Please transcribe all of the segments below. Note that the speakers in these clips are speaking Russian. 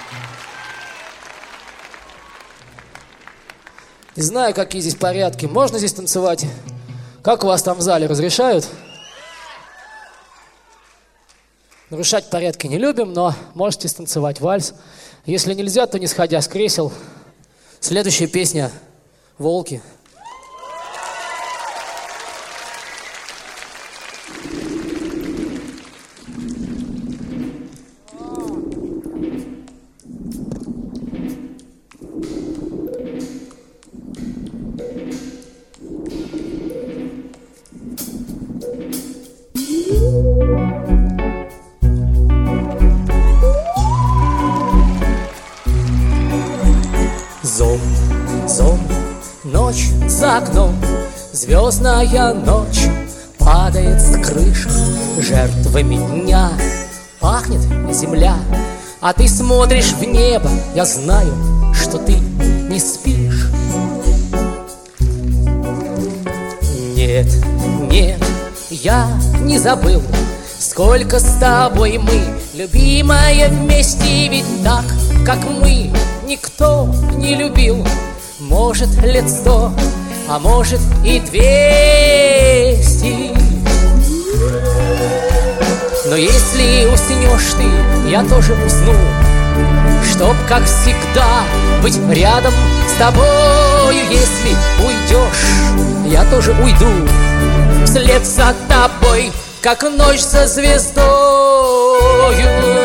Не знаю, какие здесь порядки. Можно здесь танцевать? Как у вас там в зале, разрешают? Нарушать порядки не любим, но можете станцевать вальс. Если нельзя, то не сходя с кресел. Следующая песня «Волки». Зомб, зомб, ночь за окном, звездная ночь падает с крыш жертвами дня. Пахнет земля, а ты смотришь в небо. Я знаю, что ты не спишь. Нет, нет, я не забыл, сколько с тобой мы, любимая, вместе. Ведь так, как мы, никто не любил. Может, лет 100, а может и 200. Но если уснешь ты, я тоже усну, чтоб, как всегда, быть рядом с тобою. Если уйдешь, я тоже уйду вслед за тобой, как ночь за звездою.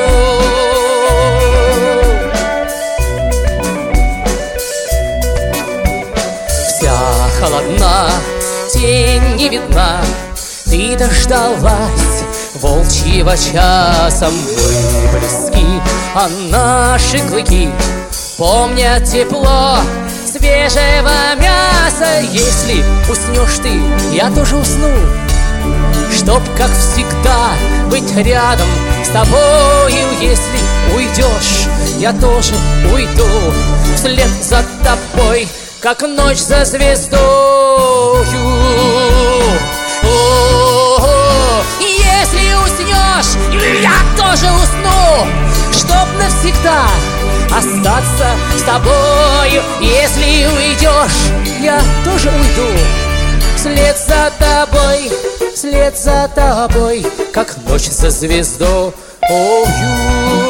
Холодна, тень не видна, ты дождалась волчьего часа. Мы близки, а наши клыки помнят тепло свежего мяса. Если уснешь ты, я тоже усну, чтоб, как всегда, быть рядом с тобою. Если уйдешь, я тоже уйду вслед за тобой, как ночь за звездою. Если уснешь, я тоже усну, чтоб навсегда остаться с тобою. Если уйдешь, я тоже уйду вслед за тобой, вслед за тобой, как ночь за звездою.